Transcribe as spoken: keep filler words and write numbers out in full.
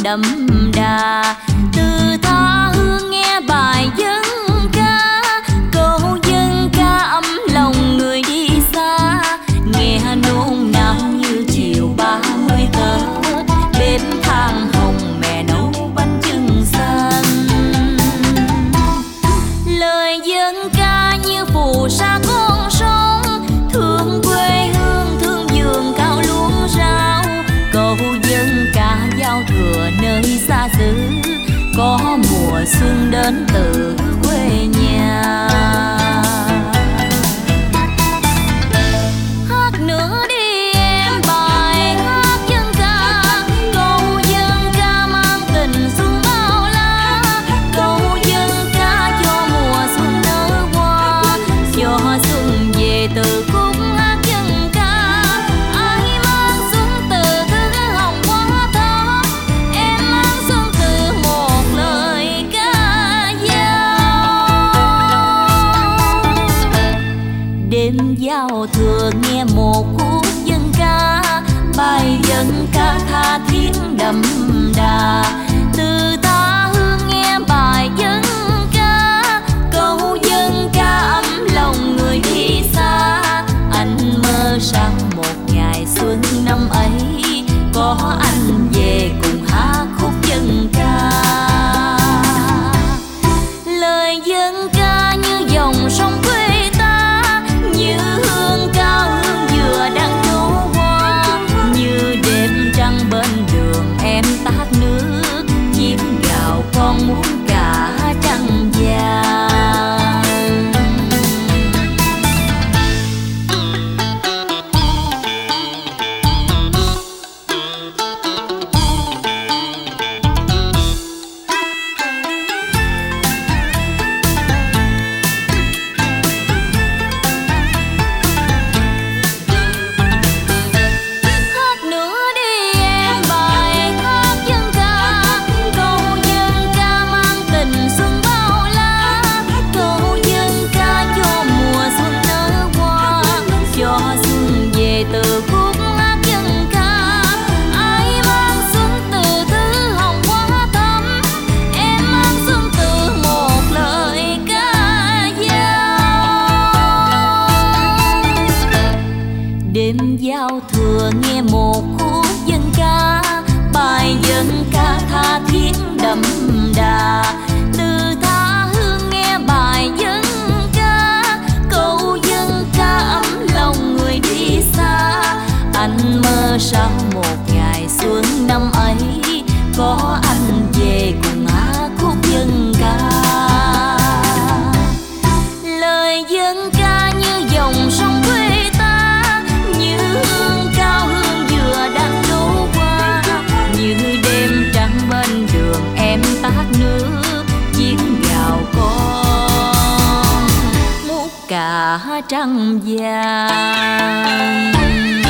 đậm đà. Từ tha hương nghe bài dân ca, câu dân ca ấm lòng người đi xa. Nghe nôn nao như chiều ba mươi Tết, bếp than hồng mẹ nấu bánh chưng xanh. Lời dân ca như phù sa con sông, thương quê hương thương vườn cao luống rau. Câu dân ca giao thừa nơi xa xứ, có mùa xuân đến từ quê nhà. Hát nữa đi em bài hát dân ca, câu dân ca mang tình xuân bao la. Câu dân ca cho mùa xuân nở hoa, cho xuân về từ khúc hát dân ca. Ai mang xuân từ thứ hồng hoa thắm, em mang xuân từ một lời ca dao. Đêm giao thừa nghe một khúc dân ca, bài dân ca tha thiết đậm đà. Từ tha hương nghe bài dân ca, câu dân ca ấm lòng người đi xa. Anh mơ sang một ngày xuân năm ấy, có anh về cùng hát khúc dân ca. Lời dân ca như dòng sông quê ta, như hương cao hương dừa đang trổ hoa. Như đêm trăng bên đường em tát nước, chim gào con muốn cả trăng vàng. Hát nữa đi em bài hát dân ca, câu dân ca mang tình xuân bao la. Câu dân ca cho mùa xuân nở hoa, cho xuân về từ khúc hát dân ca. Ai mang xuân từ thứ hồng hoa thắm, em mang xuân từ một lời ca dao. Đêm giao thừa nghe một khúc dân ca, bài dân ca tha thiết đậm đà. Từ tha hương nghe bài dân ca, câu dân ca ấm lòng người đi xa. Anh mơ sau một ngày xuân năm ấy, có anh về cùng hát khúc dân ca. Lời dân ca như dòng sông quê ta, như hương cao hương dừa đang trổ hoa. Như đêm trăng bên đường em tát nước, chim gào con mút cả trăng vàng.